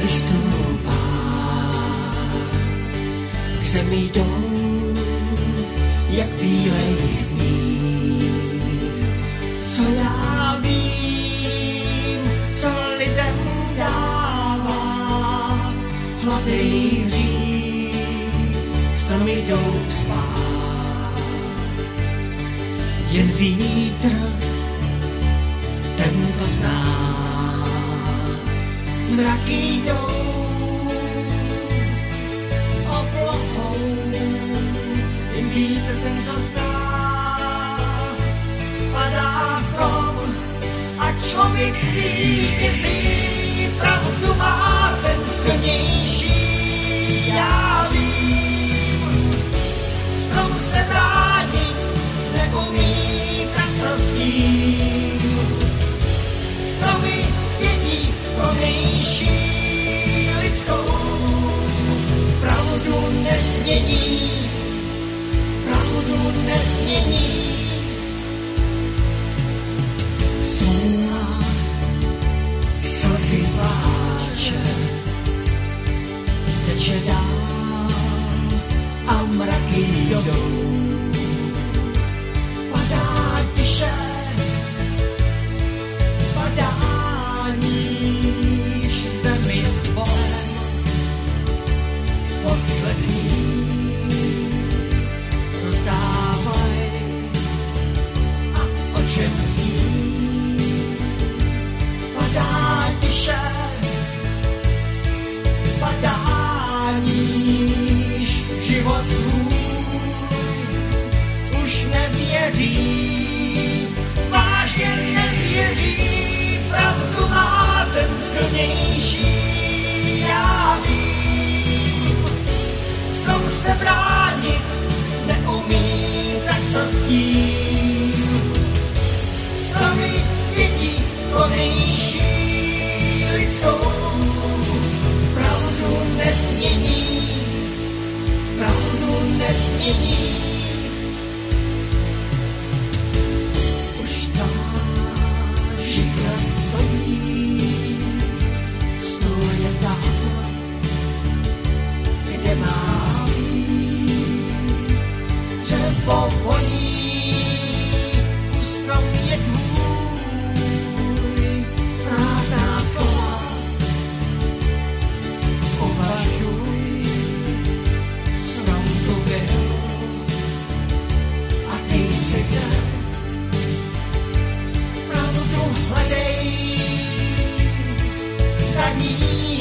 vystoupá, k zemi jdou, jak bílej sníh. Co já vím, co lidem dává, hladnej hřích, stromy jdou spát. Jen vítr, ten to zná, mraky jdou oblohou, jen vítr ten to zná. Padá strom a člověk vítězí, pravdu má ten silnější, já vím. Strom se bránit neumí, tak co s tím. Stromy dětí plnější lidskou, pravdu nesmění, pravdu nesmění. Smůla, slzy pláče, teče dál a mraky jdou. Padá tiše, padá níž zemi zvolem, poslední rozdávaj a o čem zní. Padá tiše, padá níž život svůj už nevěří, vážně nevěří, pravdu má ten silnější, já vím. Strom se bránit neumí, tak co s tím. Stromy dětí plnější lidskou, pravdu nesmění, pravdu nesmění. Už ta židle stojí, stůl je tam, kde má být. Dřevo voní, u strom je tvůj, prázdná slova. Uvažuj, strom tu byl a ty jsi kde. Pravdu hledej, za ní